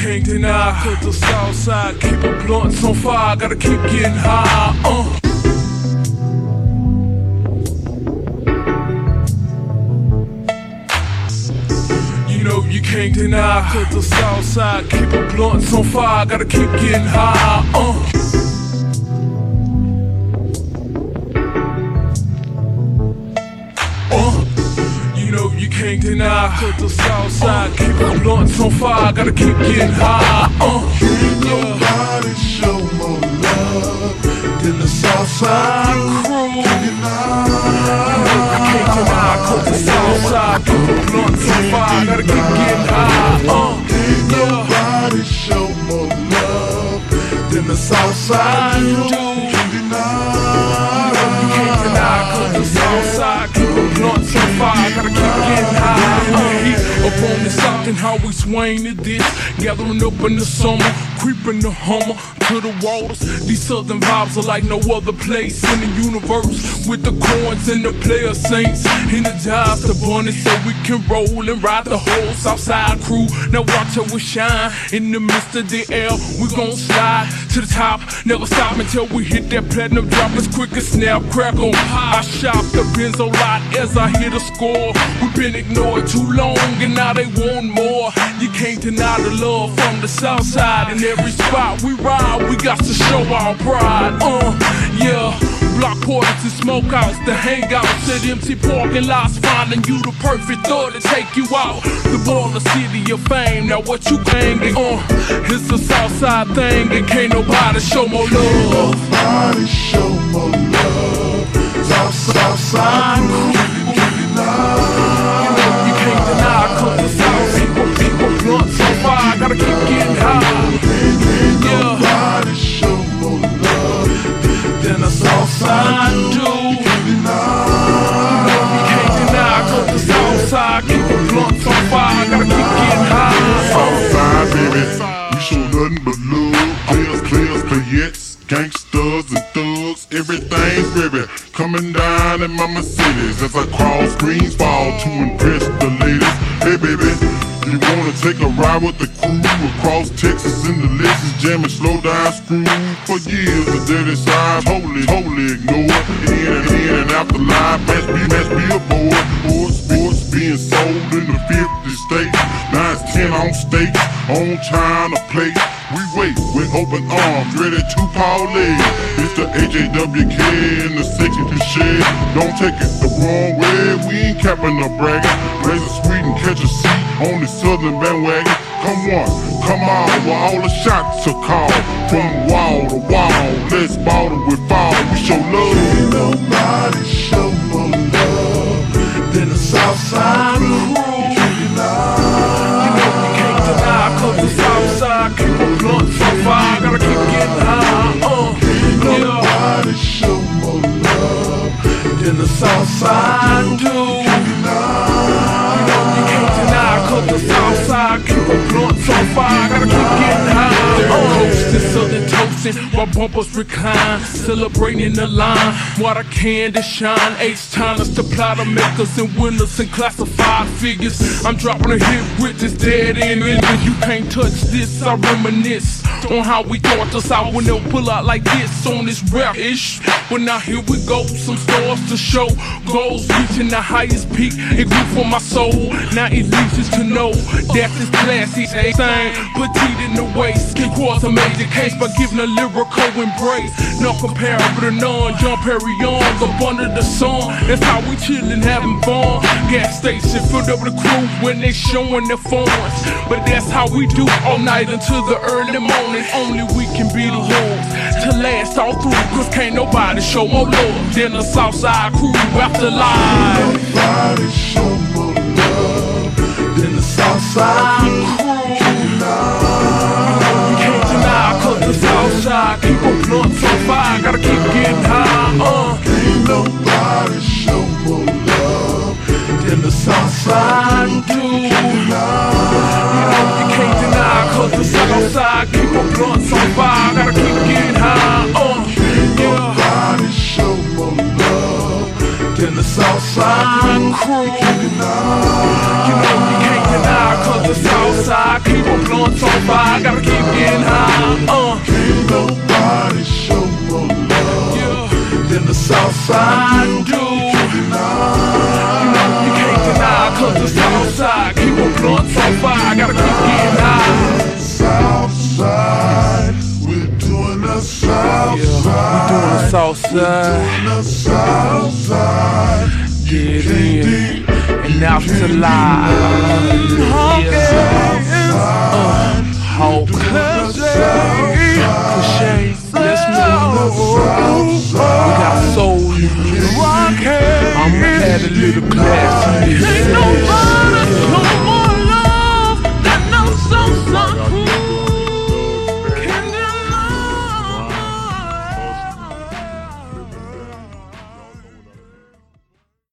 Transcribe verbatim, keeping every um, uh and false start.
can't deny, cause the south side keep a blunts on fire, gotta keep getting high, uh. You know you can't deny, cause the south side keep a blunts on fire, gotta keep getting high, uh. You can't deny, cause the south side keep the blunts on fire, gotta keep getting high, uh. Can't nobody show more love than the south side crew. You can't deny, cause the south side keep the blunts on fire, gotta keep getting high, uh. Can't nobody show more love than the south side crew. Can't deny. You can't deny, cause the south side keep the blunts on fire, gotta keep getting high, uh. Up on the south and how we swing to this, gathering up in the summer, creeping the Hummer to the waters. These southern vibes are like no other place in the universe, with the coins and the player saints energized the bunny so we can roll and ride the whole Southside crew. Now watch how we shine in the midst of the air. We gon' slide to the top, never stop until we hit that platinum drop as quick as snap crackle. I shop the Benzo lot as I hit a score. We've been ignored too long and now they want more. You can't deny the love from the south side. In every spot we ride, we got to show our pride. Uh, yeah. Block parties and smokeouts, the hangouts at empty parking lots, finding you the perfect thought to take you out. The baller city of fame, now what you banging on? Uh, it's a Southside thing, and can't nobody show more love. Nobody show more love. South, Southside crew, can't deny. You know you can't deny, cause the South people, people blunts on fire, gotta keep getting high. Ain't Yeah. nobody show more love than the Southside do. you can't deny. You know you can't deny, cause the Southside keep the blunts on fire, gotta keep getting high. Southside, baby, we show nothing but love. Players, players, playettes, gangsters and thugs, everything's baby coming down in my Mercedes as I cross Greensboro to impress the ladies. Hey baby, you wanna take a ride with the crew across Texas in the Lexus, jamming slow down screw. For years the dirty side totally, totally ignored. In and in and out the line, match be, match be aboard. Sports, sports being sold in the fifty states. Now it's ten on stage, on China plate. We wait with open arms, ready to parlay. It's the H A W K in the section to shed. Don't take it the wrong way, we ain't capping or bragging. Raise a sweet and catch a seat on the southern bandwagon. Come on, come on, where all the shots are called. From wall to wall, let's bottle with ball. We show love. Ain't nobody show more love than the Southside crew. You can't deny. You know you can't deny, cause the Southside keep a blunts on fire, gotta keep getting high. Uh, Ain't yeah. nobody show more love than the Southside do. you can't deny. You know you can't deny, cause the Southside keep a blunts on fire, gotta keep getting high. Uh, coasting, southern toasting, while bumpers recline, celebrating the line, while the candy shine. H-timers to plotter makers and winners and classified figures. I'm dropping a hit with this dead end engine. You can't touch this, I reminisce on how we thought the South when they'll pull out like this on this rap-ish. But now here we go, some stars to show, goals reaching the highest peak. It grew for my soul, now it leads to know that this classy thing, petite in the waist, can cross a major case by giving a lyrical embrace. No comparable to none, John Perry Young up under the sun. That's how we chillin', having fun. Gas station filled up with the crew when they showing their phones. But that's how we do all night until the early morning. Only we can be the ones to last all through, cause can't nobody show more love than the Southside crew after live. Nobody show more love than the Southside crew. You can't deny. You can't deny, cause the Southside keep a blunts on fire, gotta keep getting high. Uh. Ain't nobody show more love than the Southside do. you can't deny. You know you can't deny, cause the Southside keep a blunts on fire, gotta keep getting high. Uh. Ain't Yeah. nobody show more love than the Southside Crew. you can't deny. You know you can't deny, cause the the south side, keep on blowing so far, gotta keep getting high. Uh. Can't nobody show more love Yeah. than the south side do. You know, you can't deny, cause the south side, keep on blowing so far, gotta keep getting high. South side, we're doing the south Yeah, side. we doing the south side. Doing the south side. Get in and out to lie. Yeah. Uh, how cliche, let's move. We got soul in this. I'ma add a little class to this.